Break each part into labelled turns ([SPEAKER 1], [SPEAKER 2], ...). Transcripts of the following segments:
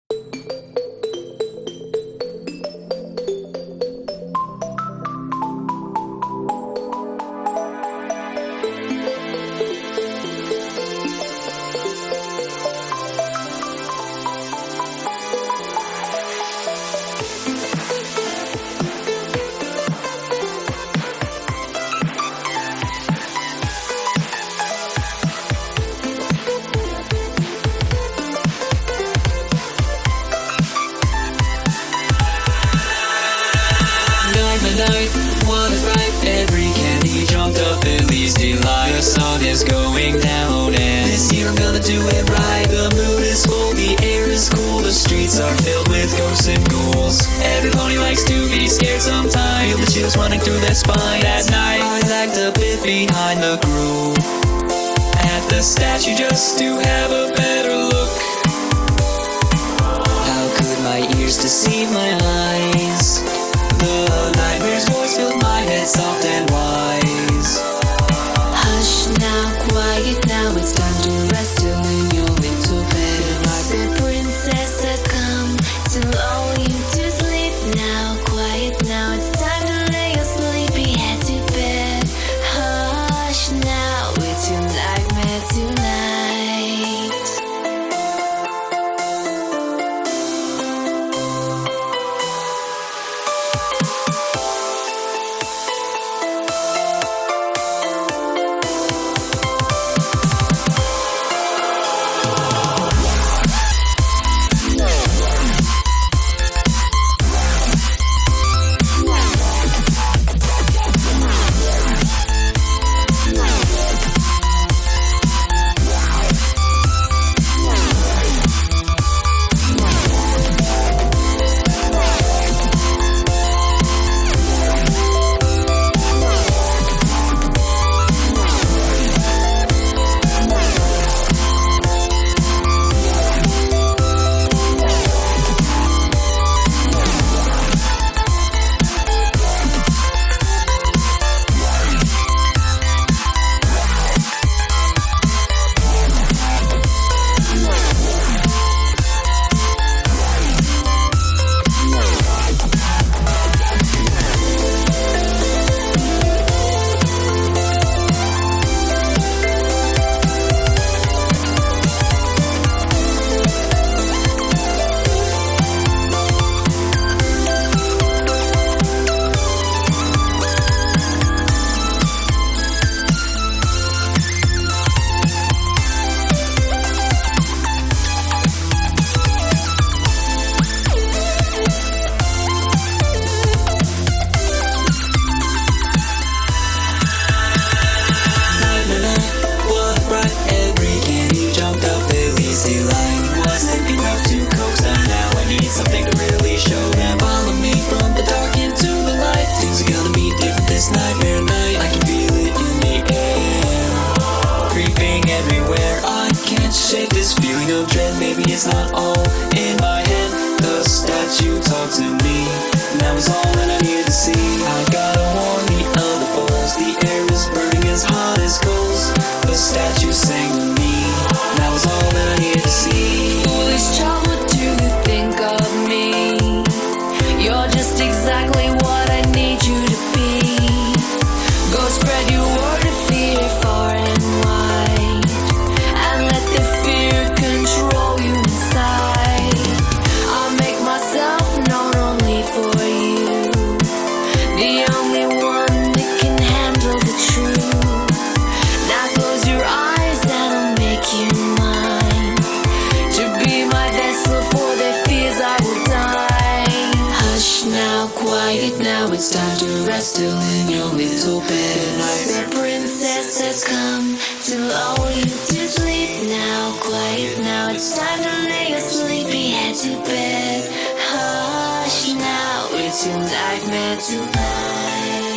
[SPEAKER 1] night, what a fright. Every candy jumped up, at least delight. The sun is going down and this year I'm gonna do it right. The mood is full, the air is cool, the streets are filled with ghosts and ghouls. Everybody likes to be scared sometimes, feel the chills running through their spine. At night, I like the bit behind the groove, at the statue just to have a better look. How could my ears deceive my eyes? The nightmare's voice filled my head soft and wise.
[SPEAKER 2] Hush now, quiet now, it's time to rest till in your little bed. Like the princess has come to lull you to sleep now. Quiet now, it's time to lay your sleepy head to bed. Hush now, it's your nightmare tonight.
[SPEAKER 1] It's not all in my head. The statue talked to me, and that was all that I needed to see. I gotta warn the other foes, the air is burning as hot as coals. The statue sang to me, and that was all that I needed to see.
[SPEAKER 2] Foolish child, what do you think of me? You're just exactly what I need you to be. Go spread your word of fear far and wide, and let the fear control you inside. I'll make myself known only for you, the only one that can handle the truth. Now close your eyes and I'll make you mine, to be my vessel for their fears I will die. Hush now, quiet now, it's time to rest till in your little bed. The princess has come to lull you to sleep now. Quiet now, it's time to lay your sleepy head to bed. Hush now, it's your nightmare tonight.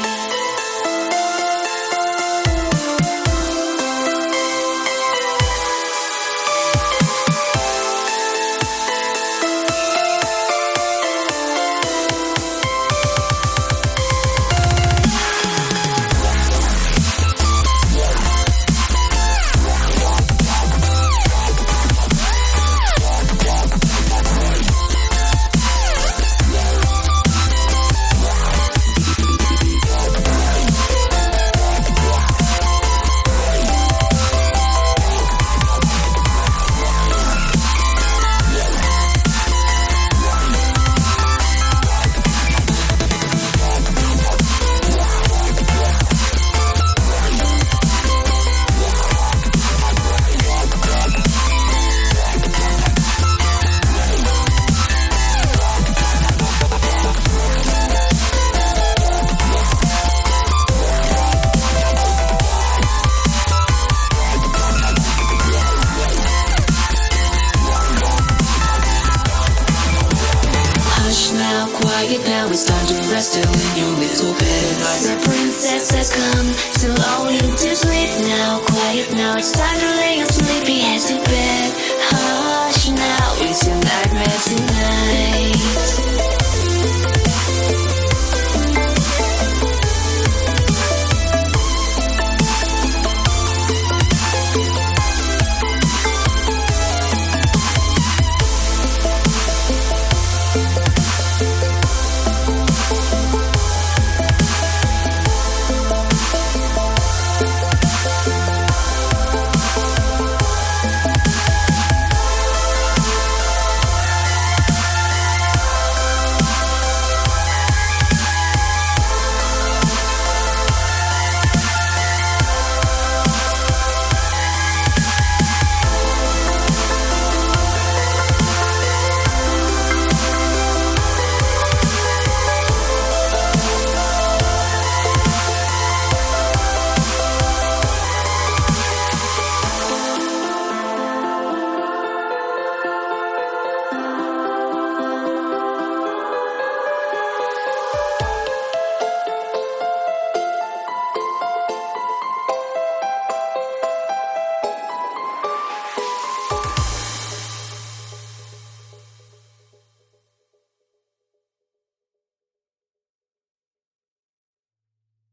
[SPEAKER 2] Quiet now, it's time to rest still in your little bed. The princess has come to lull you to sleep now. Quiet now, it's time to lay your sleepy head to bed. Hush now, it's